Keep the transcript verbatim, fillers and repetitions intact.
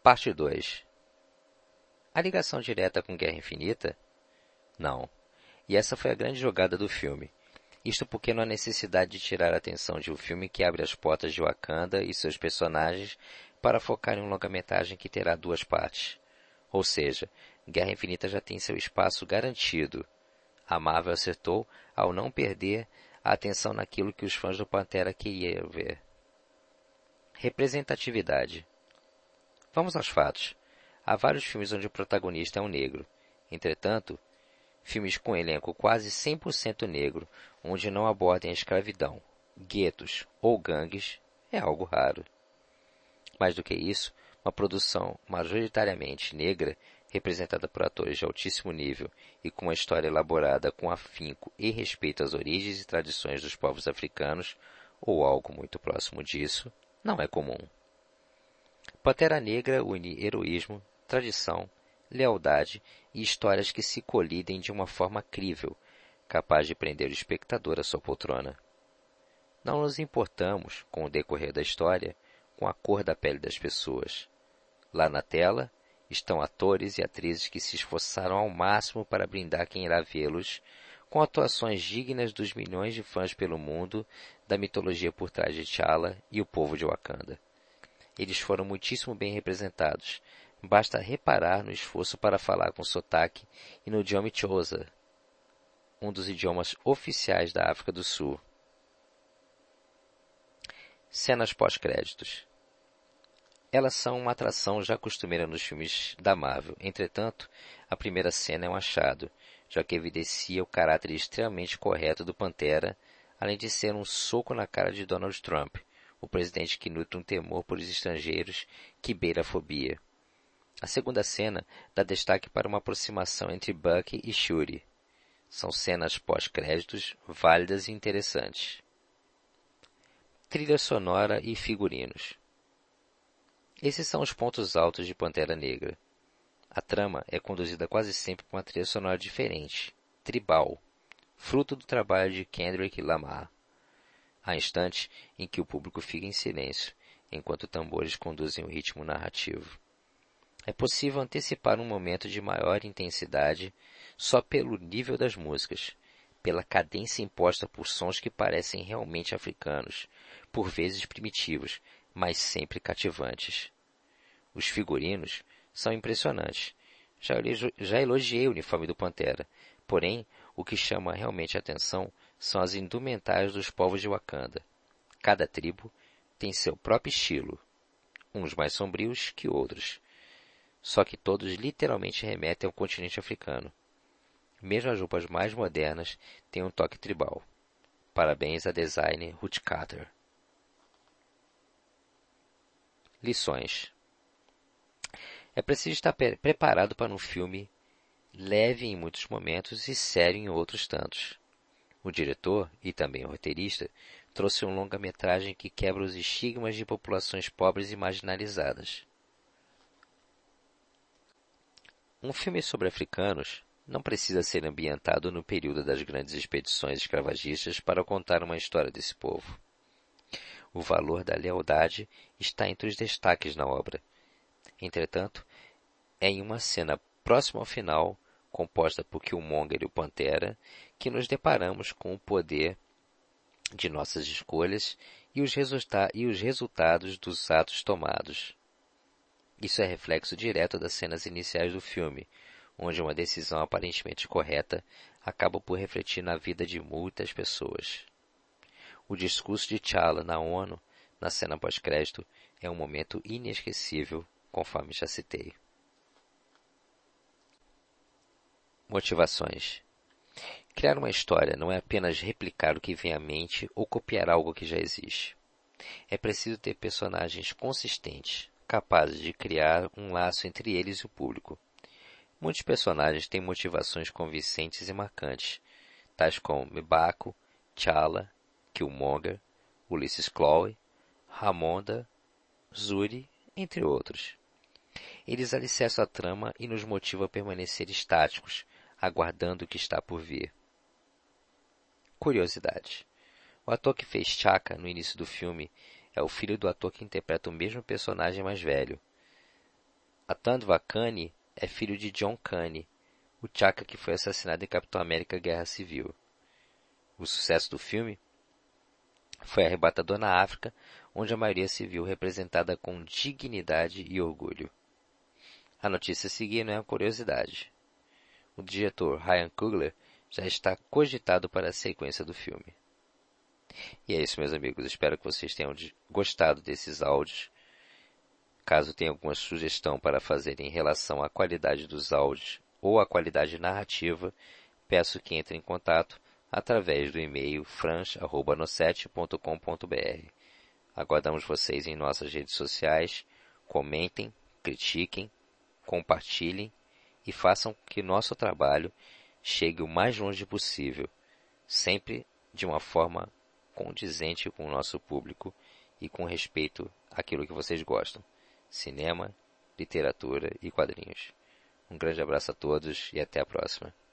Parte dois. A ligação direta com Guerra Infinita? Não. E essa foi a grande jogada do filme. Isto porque não há necessidade de tirar a atenção de um filme que abre as portas de Wakanda e seus personagens para focar em um longa-metragem que terá duas partes. Ou seja, Guerra Infinita já tem seu espaço garantido. A Marvel acertou ao não perder a atenção naquilo que os fãs do Pantera queriam ver. Representatividade. Vamos aos fatos. Há vários filmes onde o protagonista é um negro. Entretanto, filmes com elenco quase cem por cento negro, onde não abordem a escravidão, guetos ou gangues, é algo raro. Mais do que isso, uma produção majoritariamente negra, representada por atores de altíssimo nível e com uma história elaborada com afinco e respeito às origens e tradições dos povos africanos, ou algo muito próximo disso, não é comum. Pantera Negra une heroísmo, tradição, lealdade e histórias que se colidem de uma forma crível, capaz de prender o espectador à sua poltrona. Não nos importamos, com o decorrer da história, com a cor da pele das pessoas. Lá na tela estão atores e atrizes que se esforçaram ao máximo para brindar quem irá vê-los, com atuações dignas dos milhões de fãs pelo mundo da mitologia por trás de T'Challa e o povo de Wakanda. Eles foram muitíssimo bem representados. Basta reparar no esforço para falar com sotaque e no idioma Xhosa, um dos idiomas oficiais da África do Sul. Cenas pós-créditos. Elas são uma atração já costumeira nos filmes da Marvel. Entretanto, a primeira cena é um achado, já que evidencia o caráter extremamente correto do Pantera, além de ser um soco na cara de Donald Trump, o presidente que nutre um temor por os estrangeiros que beira a fobia. A segunda cena dá destaque para uma aproximação entre Bucky e Shuri. São cenas pós-créditos válidas e interessantes. Trilha sonora e figurinos. Esses são os pontos altos de Pantera Negra. A trama é conduzida quase sempre por uma trilha sonora diferente, tribal, fruto do trabalho de Kendrick Lamar. Há instantes em que o público fica em silêncio, enquanto tambores conduzem o ritmo narrativo. É possível antecipar um momento de maior intensidade só pelo nível das músicas, pela cadência imposta por sons que parecem realmente africanos, por vezes primitivos, mas sempre cativantes. Os figurinos são impressionantes. Já, já elogiei o uniforme do Pantera, porém, o que chama realmente a atenção são as indumentárias dos povos de Wakanda. Cada tribo tem seu próprio estilo, uns mais sombrios que outros. Só que todos literalmente remetem ao continente africano. Mesmo as roupas mais modernas têm um toque tribal. Parabéns à designer Ruth Carter. Lições. É preciso estar pre- preparado para um filme leve em muitos momentos e sério em outros tantos. O diretor, e também o roteirista, trouxe um longa-metragem que quebra os estigmas de populações pobres e marginalizadas. Um filme sobre africanos não precisa ser ambientado no período das grandes expedições escravagistas para contar uma história desse povo. O valor da lealdade está entre os destaques na obra. Entretanto, é em uma cena próxima ao final, composta por Killmonger e o Pantera, que nos deparamos com o poder de nossas escolhas e os, resulta- e os resultados dos atos tomados. Isso é reflexo direto das cenas iniciais do filme, onde uma decisão aparentemente correta acaba por refletir na vida de muitas pessoas. O discurso de T'Challa na ONU, na cena pós-crédito, é um momento inesquecível, conforme já citei. Motivações. Criar uma história não é apenas replicar o que vem à mente ou copiar algo que já existe. É preciso ter personagens consistentes, capazes de criar um laço entre eles e o público. Muitos personagens têm motivações convincentes e marcantes, tais como M'Baku, T'Challa, Killmonger, Ulysses Klaue, Ramonda, Shuri, entre outros. Eles alicerçam a trama e nos motivam a permanecer estáticos, aguardando o que está por vir. Curiosidade. O ator que fez Chaka no início do filme é o filho do ator que interpreta o mesmo personagem mais velho. Atandva Kane é filho de John Kane, o Chaka que foi assassinado em Capitão América Guerra Civil. O sucesso do filme foi arrebatador na África, onde a maioria se viu representada com dignidade e orgulho. A notícia a seguir não é uma curiosidade. O diretor Ryan Coogler já está cogitado para a sequência do filme. E é isso, meus amigos. Espero que vocês tenham gostado desses áudios. Caso tenha alguma sugestão para fazer em relação à qualidade dos áudios ou à qualidade narrativa, peço que entre em contato através do e-mail franch arroba nosete ponto com ponto br. Aguardamos vocês em nossas redes sociais. Comentem, critiquem, compartilhem e façam que nosso trabalho chegue o mais longe possível, sempre de uma forma condizente com o nosso público e com respeito àquilo que vocês gostam: cinema, literatura e quadrinhos. Um grande abraço a todos e até a próxima.